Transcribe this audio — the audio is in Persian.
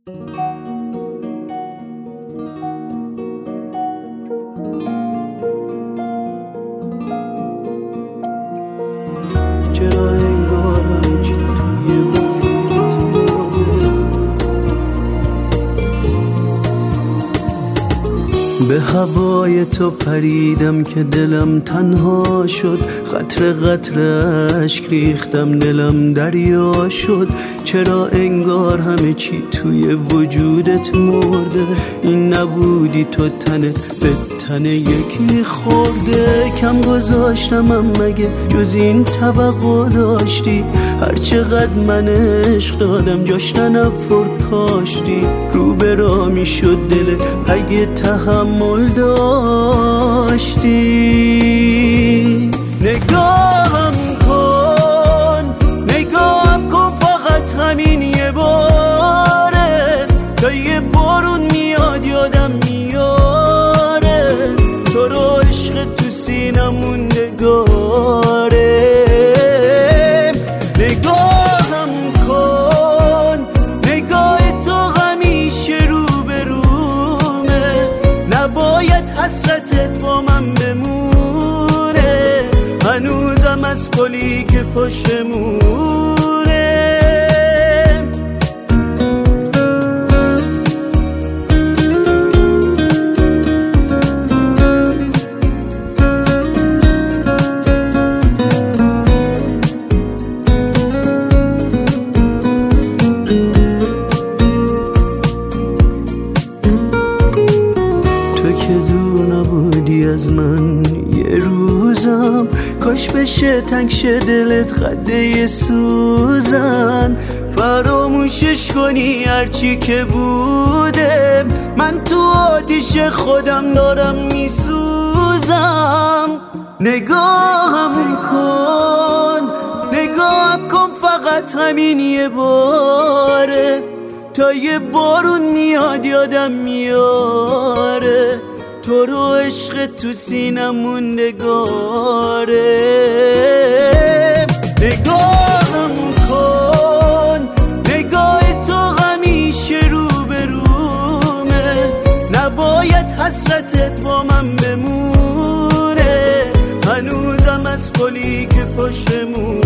چرا انگار همه چی توی وجودت به هوای تو پریدم که دلم تنها شد، قطره قطره اشک ریختم دلم دریا شد. چرا انگار همه چی توی وجودت مرده، این نبودی تو تنت به تن یکی خورده. کم گذاشتم مگه جز این توقع داشتی؟ هرچقدر من عشق دادم جاش تنفر کاشتی. رو به راه می شد دل اگه تحمل داشتی. نگاهم کن فقط همین یه باره، تا یه بارون میاد یادم میاره تو رو عشق تو سینم موندگاره. نگاهم کن، نگاه تو همیشه رو به رومه، نباید حسرتت با من بمونه، هنوزم از پلی که پشتمونه. تو که دور نبودی از من یه روزم، کاش بشه تنگ شه دلت قده سوزن. فراموشش کنی هرچی که بوده، من تو آتیش خودم دارم میسوزم. نگاهم کن فقط همین یه باره، تا یه بارون میاد یادم میاره تو رو عشق تو سینم موندگاره. نگاهم کن، نگاه تو همیشه رو به رومه، نباید حسرتت با من بمونه، هنوزم از پلی که پشتمونه.